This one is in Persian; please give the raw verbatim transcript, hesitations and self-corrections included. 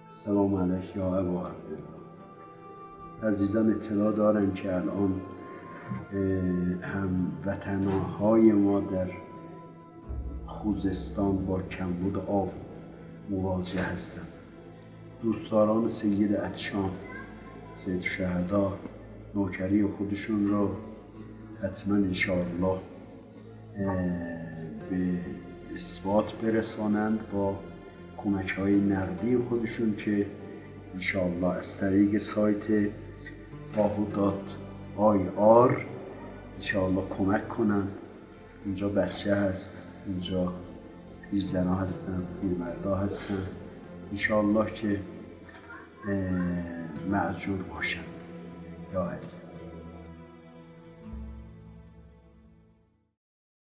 سلام علیک یا ابا عبدالله. عزیزان اطلاع دارن که الان هم وطنهای ما در خوزستان با کمبود آب مواجه هستند. دوستداران سید عطشان، سید شهدا، نوکری خودشون رو حتما انشاءالله به اثبات برسانند با کمک های نقدی خودشون که انشاءالله از طریق سایت آهو دات آی آر انشاءالله کمک کنن. اونجا بچه هست، اونجا پیرزنا هستن، پیرمردا هستن، انشاءالله که مأجور باشند. یا علی.